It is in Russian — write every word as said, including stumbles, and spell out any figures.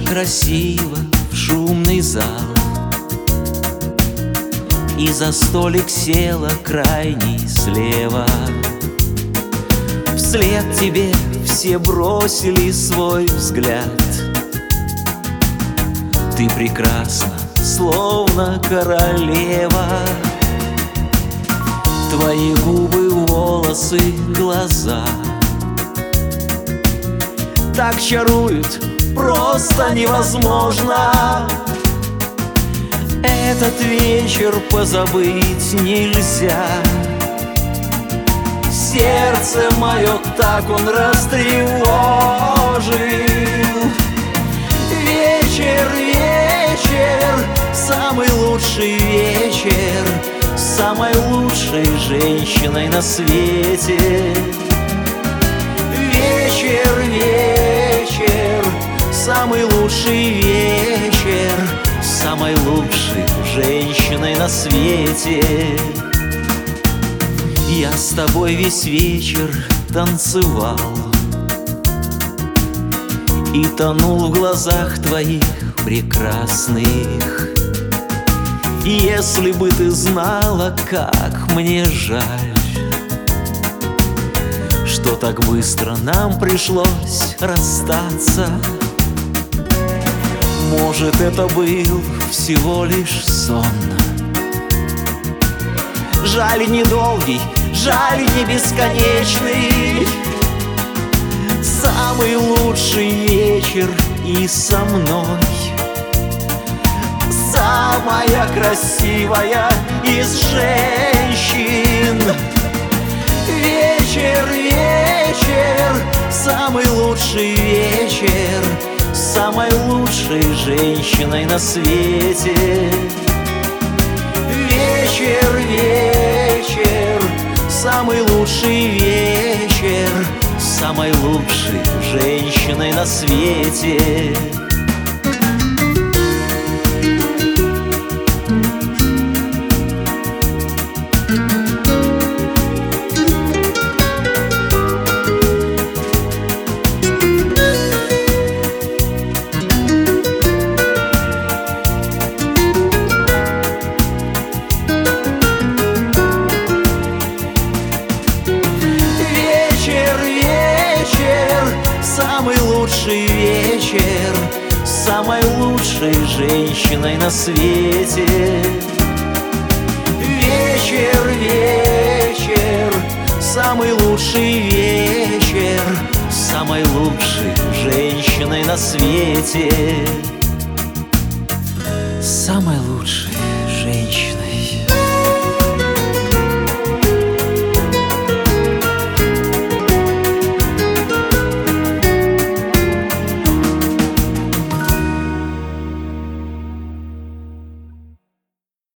красиво в шумный зал, и за столик села крайний слева. Вслед тебе все бросили свой взгляд. Ты прекрасна, словно королева. Твои губы, волосы, глаза так чаруют, просто невозможно. Этот вечер позабыть нельзя. Сердце мое так он растревожил. Вечер, вечер, самый лучший вечер с самой лучшей женщиной на свете. Вечер, вечер, самый лучший вечер с самой лучшей женщиной на свете. Я с тобой весь вечер танцевал и тонул в глазах твоих прекрасных. Если бы ты знала, как мне жаль, что так быстро нам пришлось расстаться. Может, это был всего лишь сон. Жаль, недолгий, жаль, не бесконечный. Самый лучший вечер и со мной. Самая красивая из женщин. Вечер, вечер, самый лучший вечер с самой лучшей женщиной на свете. Вечер, вечер, самый лучший вечер с самой лучшей женщиной на свете. Самый лучший вечер с самой лучшей женщиной на свете. Вечер, вечер, самый лучший вечер с самой лучшей женщиной на свете. Самой лучшей.